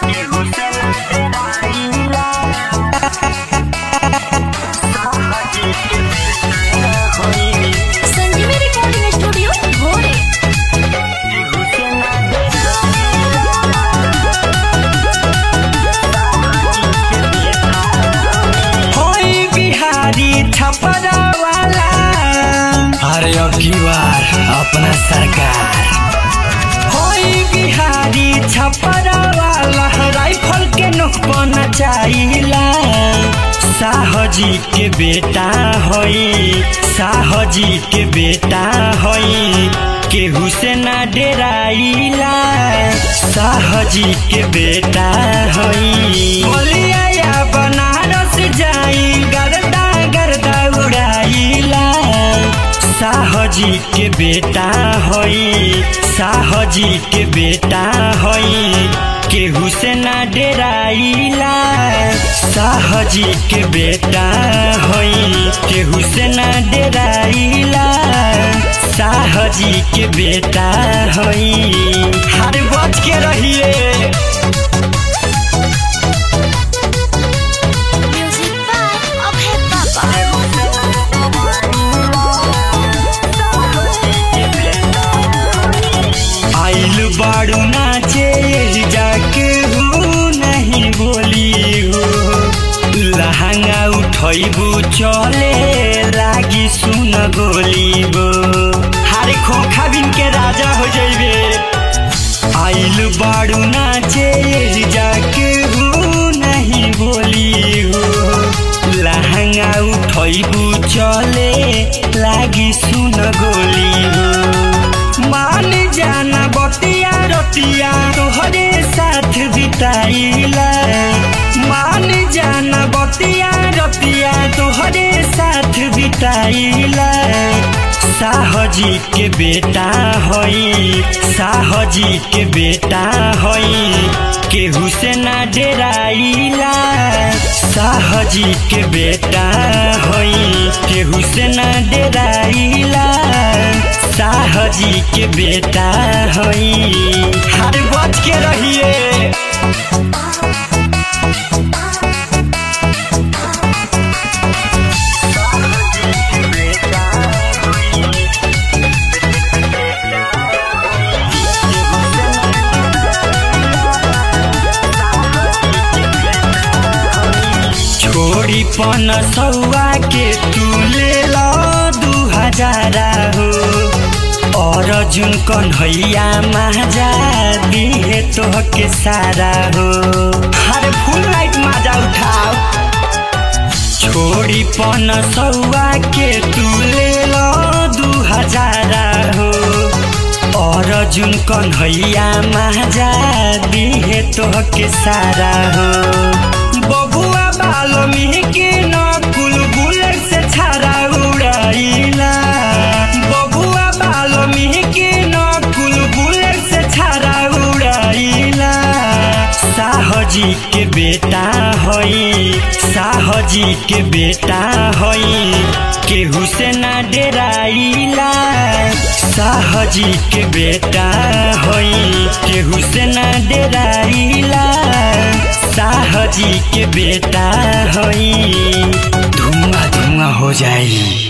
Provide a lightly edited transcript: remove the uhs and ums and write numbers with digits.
संजीवनी recording studio घोड़े। होई बिहारी छपरा वाला, अरे अब की बार अपना सरकार। होई बिहारी छपरा वाला, राइफल के नोक बना चाहिला। साहजी के बेटा होई, साहजी के बेटा होई, केहू से ना डेराइला। साहजी के बेटा होई, बोलिया या बनारस जाई, गर्दा गर्दा उड़ाइला। साहजी के बेटा होई, साहजी के बेटा होई, केहू से ना डेराइला। साहजी के बेटा होई, केहू से ना डेराइला। साहजी के बेटा होई, हर बच के रहिए। म्यूजिक बाय अभय बाबा। आइल बाड़ू नाचे जाके हूँ नहीं बोली हो। लहंगा उठैबू चले लागी सुन गोली गो, हारे खोखा बिन के राजा हो जइबे। आइल बाड़ू नाचे जाके हूँ नहीं बोली हो। लहंगा उठैबू चले लागी सुन गोली हो। मान जाना बतिया रतिया तोहरे साथ बिताइला। मान जाना बतिया रतिया तोहरे साथ बिताइला। साहजी के बेटा होई, साहजी के बेटा होई, केहू से ना डेराइला। साहजी के बेटा होई, केहू से ना डेराइला। साहजी के बेटा होई, हर बच के रहिए। छोड़ी पन सौआ के तू ले लो 2000 हो। और जुन कन्हैया माजा दिए तो के सारा हो। हर फुल लाइट माजा उठाओ। छोड़ी पन सौआ के तू ले लो 2000 हो। और जुन कन्हैया माजा दिए तो के सारा हो। बबुआ वाल्मीकि नकुल बुलेट से छाड़ा उड़ाइला। बबुआ वाल्मीकि नकुल बुलेट से छाड़ा उड़ाइला। साहजी के बेटा होई, साहजी के बेटा होई, केहू से ना डेराइला। साहजी के बेटा होई, केहू से ना डेराइला। साहजी के बेटा होई, धुआं धुआं हो जाई।